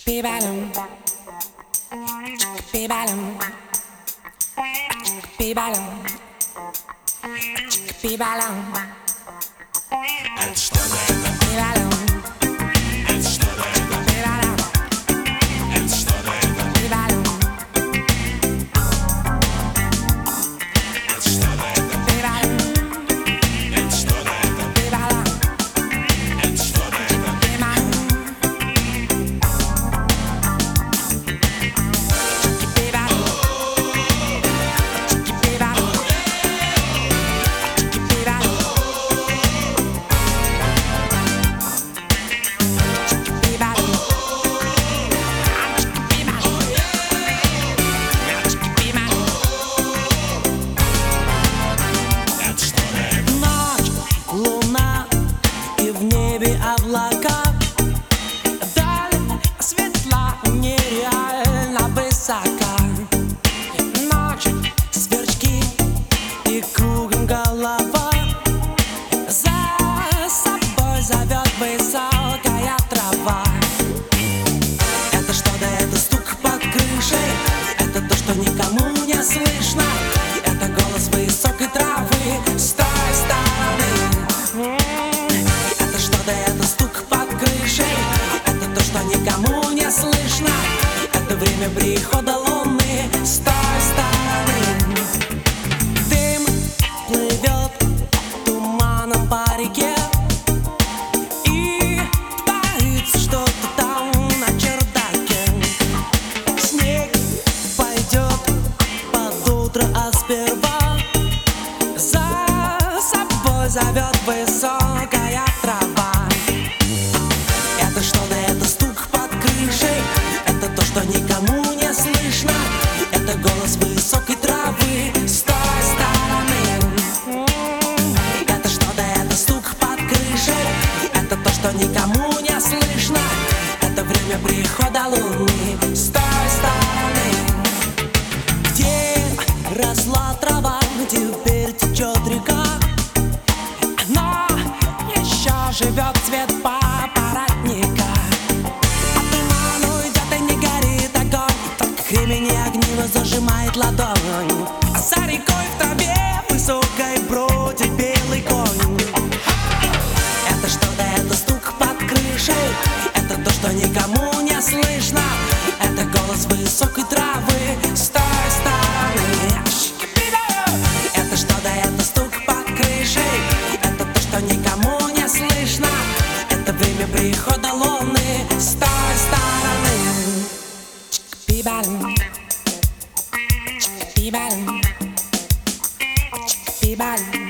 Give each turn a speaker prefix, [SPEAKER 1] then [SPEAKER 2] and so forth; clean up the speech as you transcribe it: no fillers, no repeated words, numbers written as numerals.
[SPEAKER 1] Be-ba-dum. Be-ba-dum. Be-ba-dum. Be-ba-dum.
[SPEAKER 2] Это что-то это,
[SPEAKER 1] Be-ba-dum.
[SPEAKER 2] это что-то это,
[SPEAKER 1] Be-ba-dum.
[SPEAKER 2] это что-то это,
[SPEAKER 1] Be-ba-dum.
[SPEAKER 2] это что-то это,
[SPEAKER 1] Be-ba-dum.
[SPEAKER 2] это что-то это,
[SPEAKER 1] Be-ba-dum.
[SPEAKER 2] это что-то это,
[SPEAKER 1] Be-ba-dum. Be-ba-dum. Be-ba-dum. Be-ba-dum.
[SPEAKER 2] это что-то это,
[SPEAKER 3] Ночь, луна и в небе облака.
[SPEAKER 1] Даль светла, нереально высока. Ночь,
[SPEAKER 3] Сверчки и кругом голова.
[SPEAKER 1] за собой зовет высокая трава.
[SPEAKER 3] Это что-то, это стук под крышей. Это то, что никому не слышно. Это голос высокой травы с той стороны. Это что-то, это стук под крышей. Это то, что никому не слышно. Это время прихода луны с той стороны. Дым плывет туманом по реке. И творится что-то там на чердаке. Снег пойдет под утро, а сперва
[SPEAKER 1] За собой зовет высокая трава.
[SPEAKER 3] это что-то, это стук под крышей. Это то, что никому не слышно. Это голос высокой травы с той стороны. Это что-то, это стук под крышей. Это то, что никому не слышно. Это время прихода луны с той стороны. Где росла трава, теперь течет река.
[SPEAKER 1] Но еще живет цвет папоротника.
[SPEAKER 3] А туман уйдет и не горит огонь. Только кремень огниво зажимает ладонь. А за рекой в траве высокой бродит белый конь. Это что-то, это стук под крышей. Это то, что никому не слышно. Это голос высокой травы с той стороны. Это что-то, это стук под крышей. Это то, что никому не слышно. Это время прихода луны с той стороны.
[SPEAKER 1] Be-ba-dum. Be-ba-dum. Be-ba-dum.